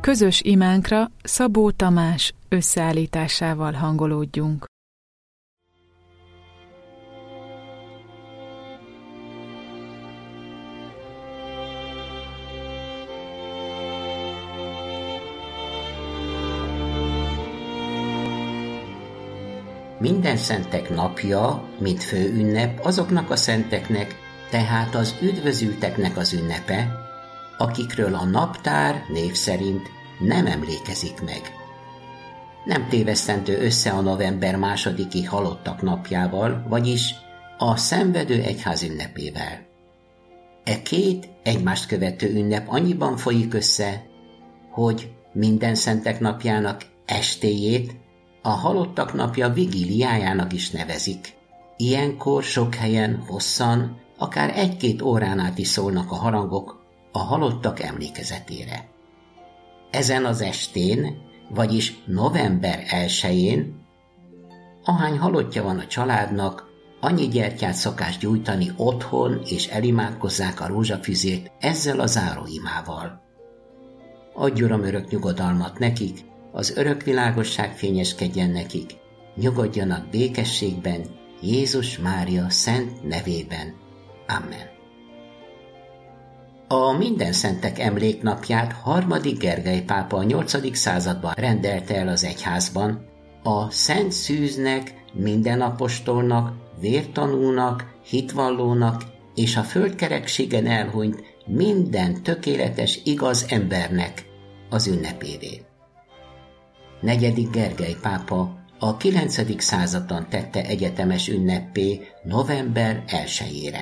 Közös imánkra Szabó Tamás összeállításával hangolódjunk. Minden szentek napja, mint főünnep azoknak a szenteknek, tehát az üdvözülteknek az ünnepe, akikről a naptár név szerint nem emlékezik meg. Nem tévesztendő össze a november 2-i halottak napjával, vagyis a szenvedő egyház ünnepével. E két egymást követő ünnep annyiban folyik össze, hogy minden szentek napjának estéjét a halottak napja vigíliájának is nevezik. Ilyenkor sok helyen hosszan, akár 1-2 órán át is szólnak a harangok a halottak emlékezetére. Ezen az estén, vagyis november 1-én, ahány halottja van a családnak, annyi gyertyát szokás gyújtani otthon, és elimádkozzák a rózsafüzét ezzel a záróimával. Adj, Uram, örök nyugodalmat nekik, az örök világosság fényeskedjen nekik, nyugodjanak békességben, Jézus Mária szent nevében. Amen. A Mindenszentek emléknapját harmadik Gergely pápa a 8. században rendelte el az egyházban, a Szent Szűznek, minden apostolnak, vértanúnak, hitvallónak és a földkerekségen elhunyt minden tökéletes, igaz embernek az ünnepévé. 4. Gergely pápa a 9. században tette egyetemes ünneppé november 1-ére.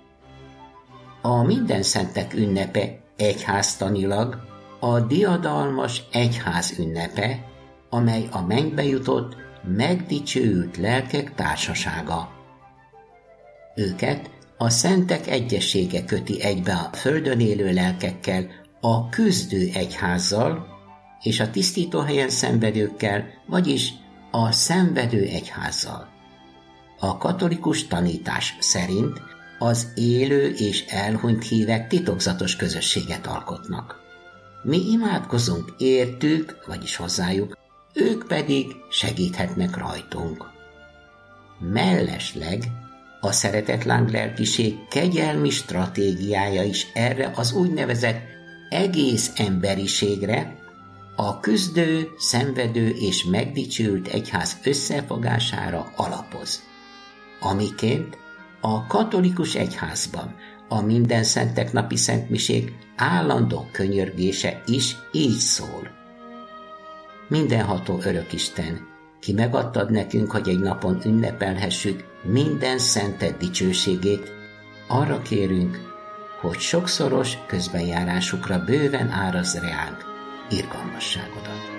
A Mindenszentek ünnepe egyháztanilag a diadalmas egyház ünnepe, amely a mennybe jutott, megdicsőült lelkek társasága. Őket a szentek egyessége köti egybe a földön élő lelkekkel, a küzdő egyházzal és a tisztítóhelyen szenvedőkkel, vagyis a szenvedő egyházzal. A katolikus tanítás szerint az élő és elhunyt hívek titokzatos közösséget alkotnak. Mi imádkozunk értük, vagyis hozzájuk, ők pedig segíthetnek rajtunk. Mellesleg a szeretetláng lelkiség kegyelmi stratégiája is erre az úgynevezett egész emberiségre, a küzdő, szenvedő és megdicsült egyház összefogására alapoz. Amiként a katolikus egyházban a Mindenszentek napi szentmisék állandó könyörgése is így szól. Mindenható Örökisten, ki megadtad nekünk, hogy egy napon ünnepelhessük minden szented dicsőségét, arra kérünk, hogy sokszoros közbenjárásukra bőven árazd reánk irgalmasságodat.